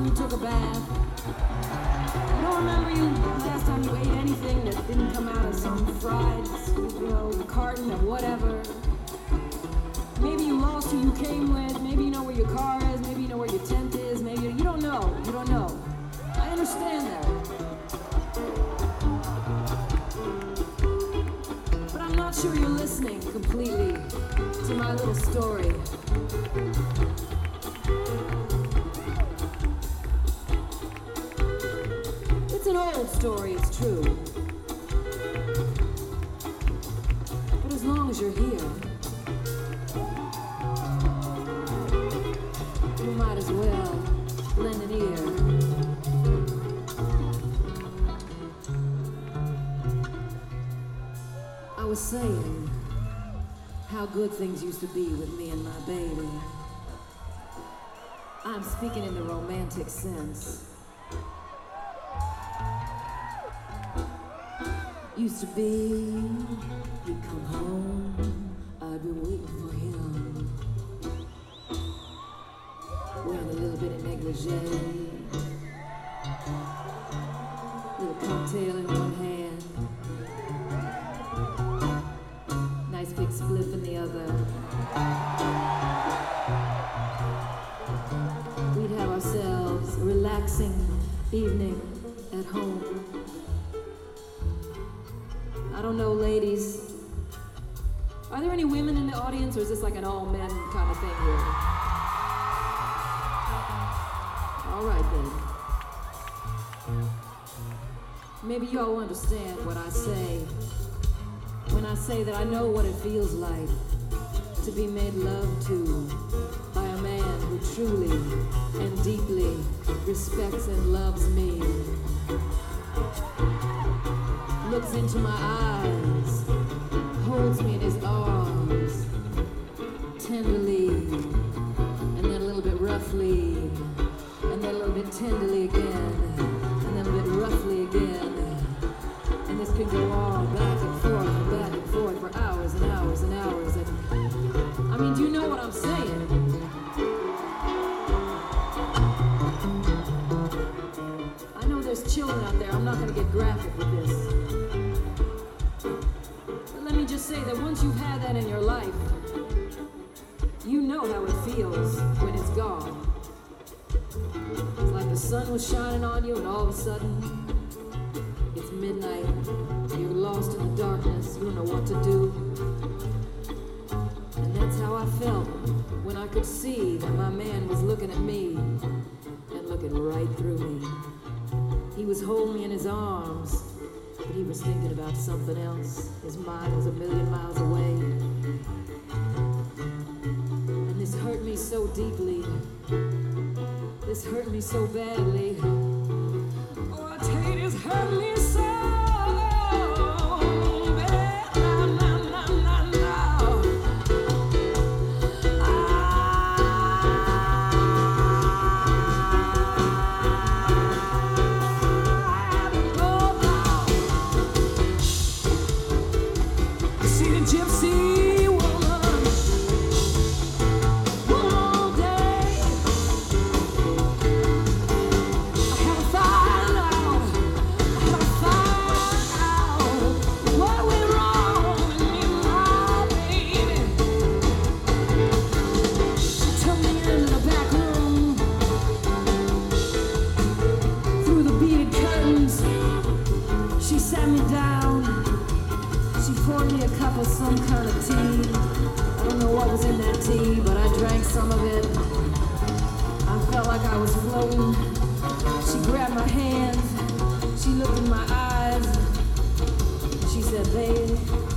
time you took a bath. You don't remember you last time you ate anything that didn't come out of some fried, carton of whatever. Maybe you lost who you came with. Maybe you know where your car is. Maybe you know where your tent is. Maybe you don't know. You don't know. I understand that. But I'm not sure you're listening completely to my little story. It's an old story, it's true. But as long as you're here, you might as well lend an ear. I was saying how good things used to be with me and my baby. I'm speaking in the romantic sense. Used to be, he'd come home, I'd been waiting for him. Wearing a little bit of negligee, little cocktail in one hand, nice big spliff in the other. We'd have ourselves a relaxing evening at home. I don't know, ladies. Are there any women in the audience, or is this like an all men kind of thing here? All right then. Maybe you all understand what I say when I say that I know what it feels like to be made love to by a man who truly and deeply respects and loves me. Looks into my eyes, holds me in his arms, tenderly, and then a little bit roughly, and then a little bit tenderly again, and then a bit roughly again. And this can go on back and forth for hours and hours and hours. And I mean, do you know what I'm saying? I know there's children out there. I'm not going to get graphic with this. Just say that once you've had that in your life, you know how it feels when it's gone. It's like the sun was shining on you and all of a sudden it's midnight, you're lost in the darkness, you don't know what to do. And that's how I felt when I could see that my man was looking at me and looking right through me. He was holding me in his arms, but he was thinking about something else. His mind was a million miles away. And this hurt me so deeply. This hurt me so badly. Oh, I tell you, this hurt me so bad. Gypsy woman, all day. I had to find out what went wrong with me and my baby. She took me into the back room, through the beaded curtains. She sat me down. She poured me a cup of some kind of tea. I don't know what was in that tea, but I drank some of it. I felt like I was floating. She grabbed my hand. She looked in my eyes. She said, babe,